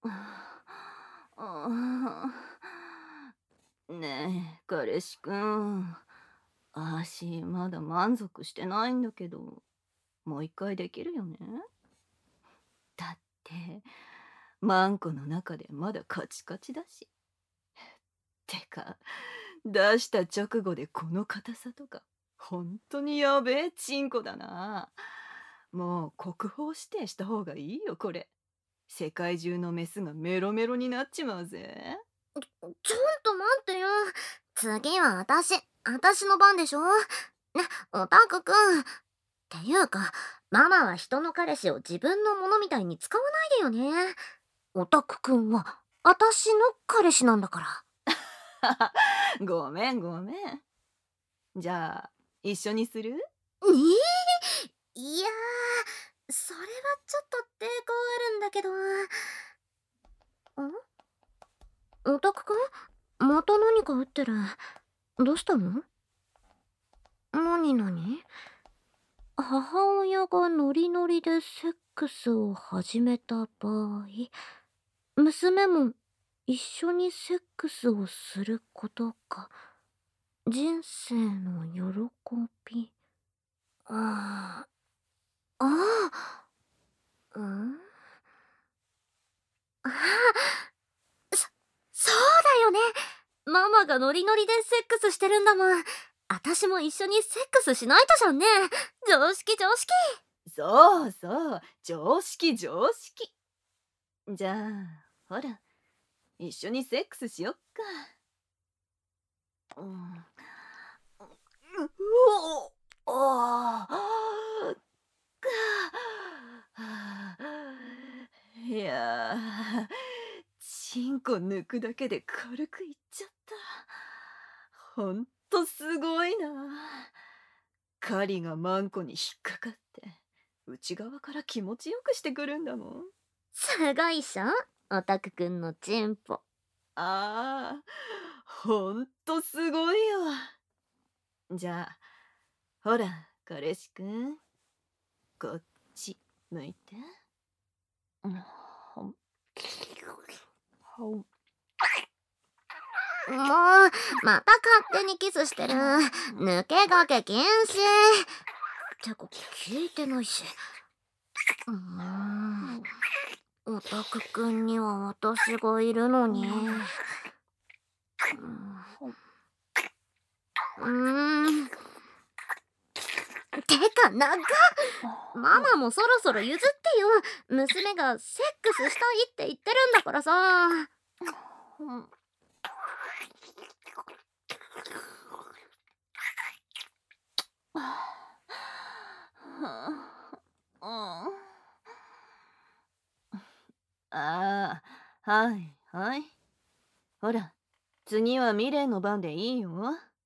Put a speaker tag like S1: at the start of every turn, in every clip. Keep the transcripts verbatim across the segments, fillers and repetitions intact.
S1: あーねえ、彼氏くん。あーし、まだ満足してないんだけど、もう一回できるよね？だって、マンコの中でまだカチカチだし。てか、出した直後でこの硬さとか、ほんとにやべえチンコだな。もう国宝指定した方がいいよ、これ。世界中のメスがメロメロになっちまうぜ。
S2: ちょっと待ってよ。次は私、私の番でしょ。ね、オタクくん。っていうか、ママは人の彼氏を自分のものみたいに使わないでよね。オタクくんは、私の彼氏なんだから。
S1: ごめんごめん。じゃあ、一緒にする？
S2: ええいやー、それはちょっと抵抗あるんだけど。んオタクくんまた何か打ってる。どうしたの？なになに？母親がノリノリでセックスを始めた場合、娘も一緒にセックスをすることか。人生の喜び。ああ、ああ、うんああ、そ、そうだよね。ママがノリノリでセックスしてるんだもん。あたしも一緒にセックスしないとじゃんね。常識常識。
S1: そうそう、常識常識。じゃあ、ほら、一緒にセックスしよっか。うん。うおああかあいやー、チンコ抜くだけで軽くいっちゃった。ほんとすごいな。狩りがマンコに引っかかって、内側から気持ちよくしてくるんだもん。
S2: すごいっしょ、オタクくんのチンポ。
S1: ああ、ほんとすごいよ。じゃあ、ほら、彼氏くん、こっち向いて。うんほんほん
S2: もう、また勝手にキスしてる。抜け駆け禁止。てか、聞いてないし。うーん。オタクくんには私がいるのに。うーん。てか、長っ。ママもそろそろ譲ってよ。娘がセックスしたいって言ってるんだからさ。
S1: ああ、はいはい。ほら、次はミレイの番でいいよ。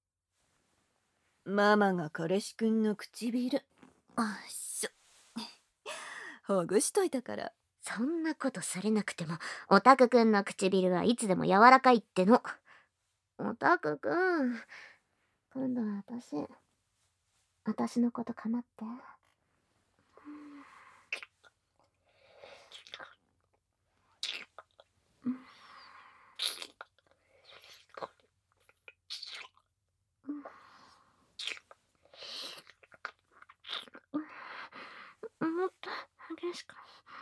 S1: ママが彼氏くんの唇、あっしょ、ほぐしといたから。
S2: そんなことされなくても、オタクくんの唇はいつでも柔らかいっての。オタクくん、今度は私、私のこと構って。もっと激しく。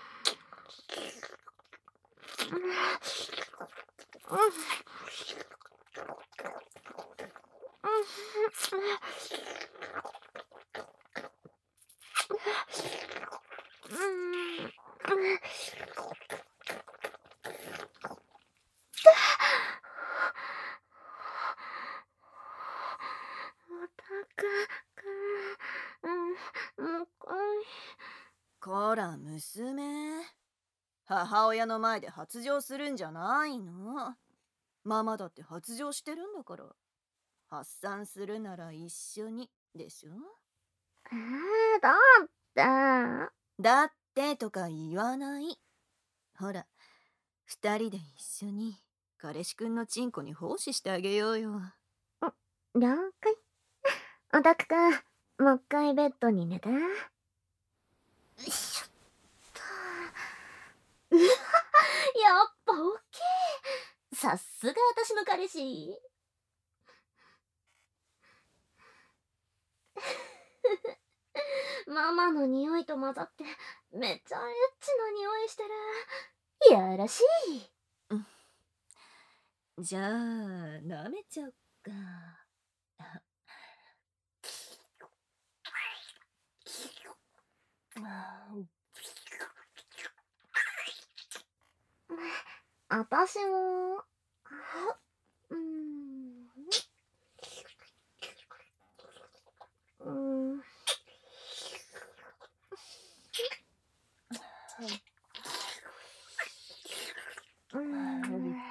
S2: オタクくん、うん、もう一回。
S1: こら、娘。母親の前で発情するんじゃないの。ママだって発情してるんだから。発散するなら一緒に、でしょ。
S2: えー、だって。
S1: だってとか言わない。ほら、二人で一緒に彼氏くんのチンコに奉仕してあげようよ。
S2: 了解。オタクくん、もう一回ベッドに寝て。よいしょっと。うわ、やっさすが私の彼氏。ママの匂いと混ざってめっちゃエッチな匂いしてる。やらしい。
S1: じゃあ舐めちゃおっか。
S2: あたしも。うーん。うーん。うーん。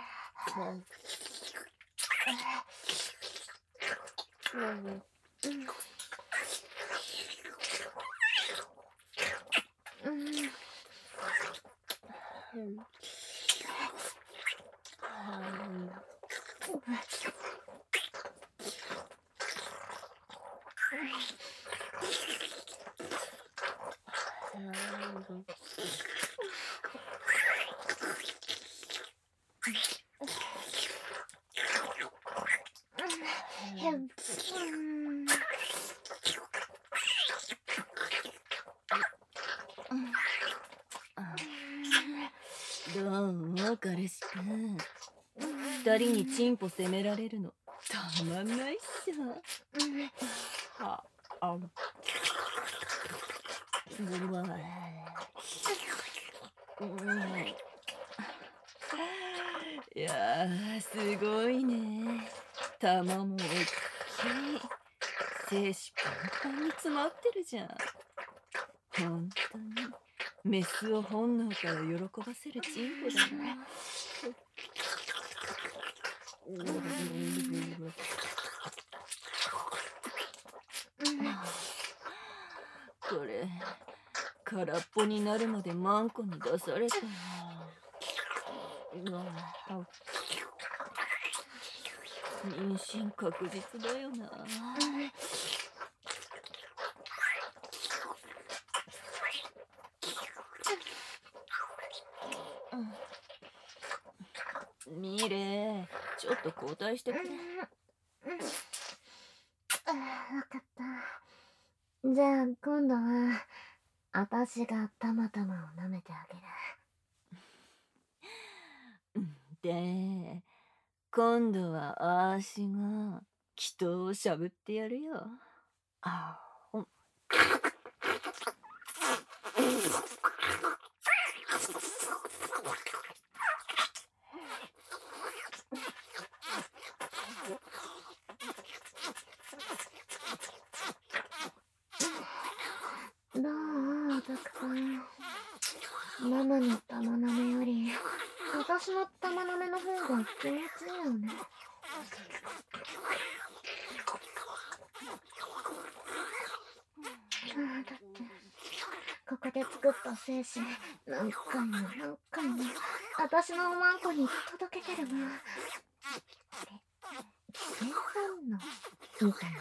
S1: どうも彼氏くん、二人にチンポ責められるのたまんないっしょ。あ、あ、うわ、いやーすごいね。玉も大きい。精子パンパンに詰まってるじゃん。本当にメスを本能から喜ばせるチンポだな。これ空っぽになるまでマンコに出された。うわ、妊娠確実だよな。ミレー、ちょっと交代してくれ。
S2: あ、わかった。じゃあ今度はあたしがたまたまを舐めてあげる。
S1: で、今度はあーしが祈祷をしゃぶってやるよ。あほん
S2: どう、オタクくん。ママの玉舐めより私の玉舐めの方が気持ちいいよね。だってここで作った精子何回も何回も私のおまんこに届けてるもん。規制反応みたいな。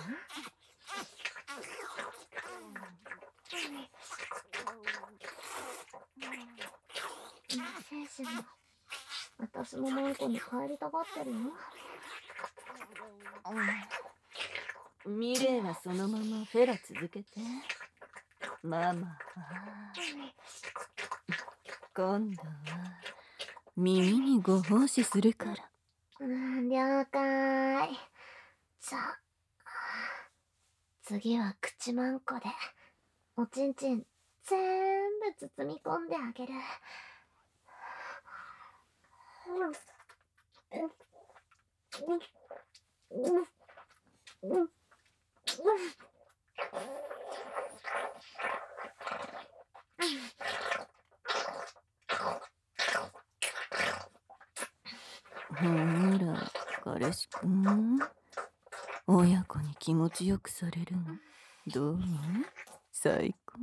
S2: 精子も私のまんこに帰りたがってるよ。
S1: ミレーはそのままフェラ続けて。ママは今度は耳にご奉仕するから。
S2: うん、了解。じゃあ次は口まんこでおちんちん全部包み込んであげる。
S1: ほら彼氏くん、親子に気持ちよくされるのどう？最高。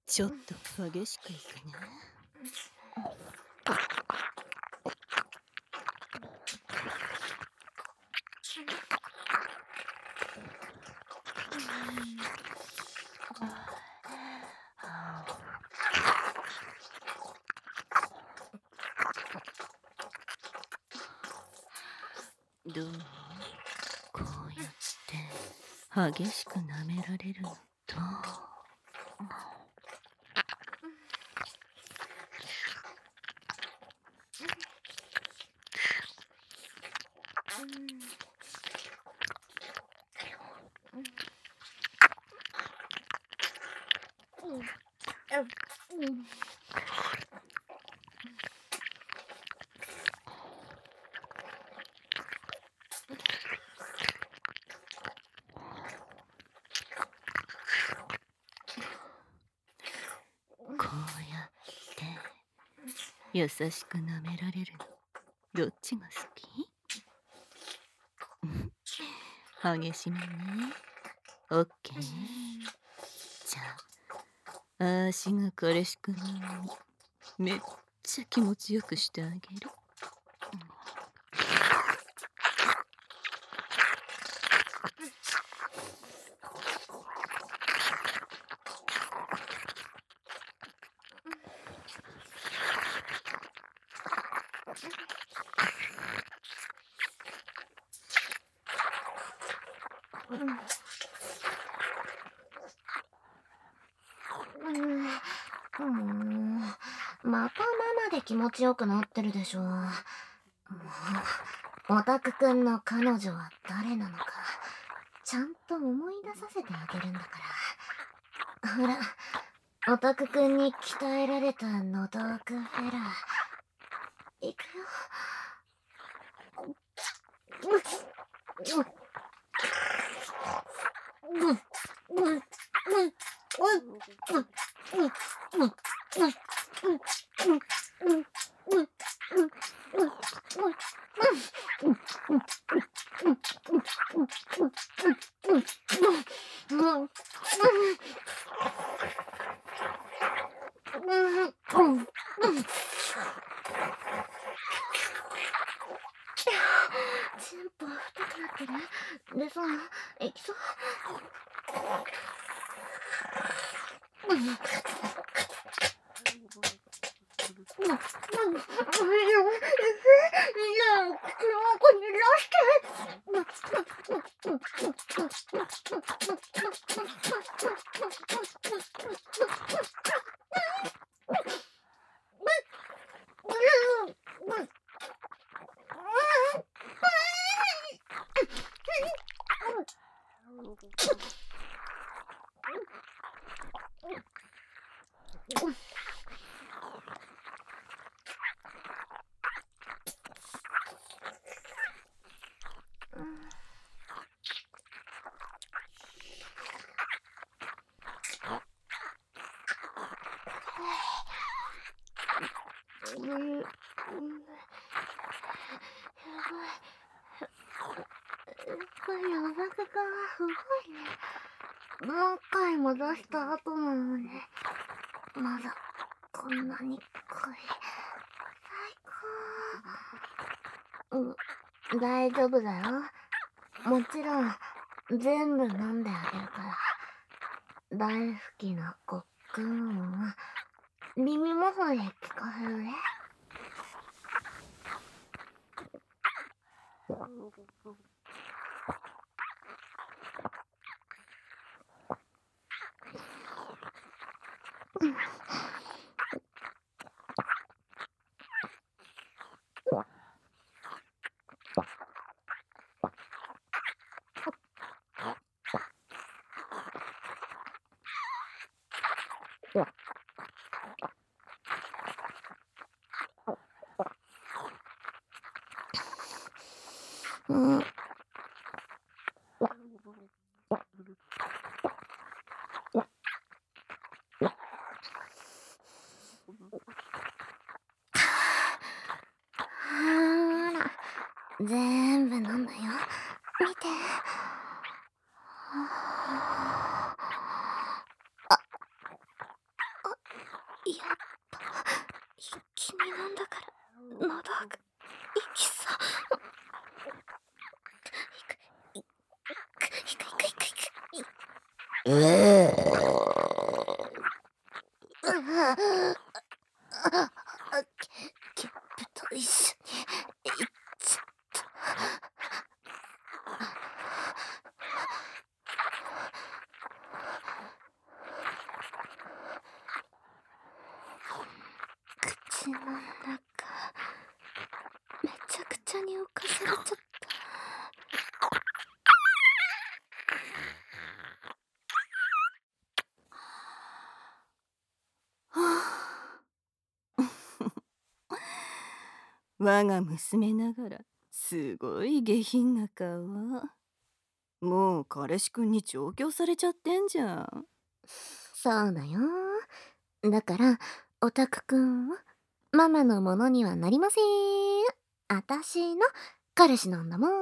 S1: ちょっと激しくいくね。どう？こうやって激しく舐められるのと、こうやって優しく舐められるの、どっちが好き？激しめね。オッケー。じゃあ、足が彼氏くんにめっちゃ気持ちよくしてあげる。
S2: うん、またママで気持ちよくなってるでしょ。もう、オタクくんの彼女は誰なのか、ちゃんと思い出させてあげるんだから。ほら、オタクくんに鍛えられたのどくフェラー。いくよ。チンポ太くなってる？でさ、いきそう？やばくがすごいね。何回も出した後なのにまだこんなに濃い。最高。うん、大丈夫だよ。もちろん全部飲んであげるから。大好きなごっくんは耳元で聞かせるね。うん。ほら、全部飲んだよ。見て。あ、あやっぱ君なんだから喉が息さいくいくいくいくいくいくうああゲップと一緒にいっちゃった。口の中めちゃくちゃに侵されちゃった。
S1: 我が娘ながらすごい下品な顔。もう彼氏くんに調教されちゃってんじゃん。
S2: そうだよ。だからオタクくんはママのものにはなりません。あたしの彼氏なんだもん。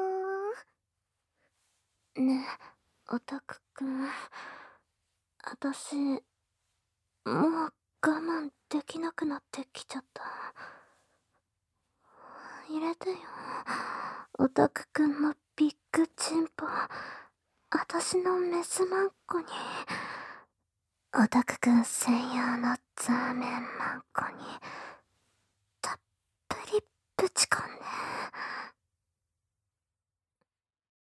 S2: ねえオタクくん、あたしもう我慢できなくなってきちゃった。入れてよ、オタクくんのビッグチンポ、あたしのメスマンコに。オタクくん専用のザーメンマンコにたっぷりぶち込んで。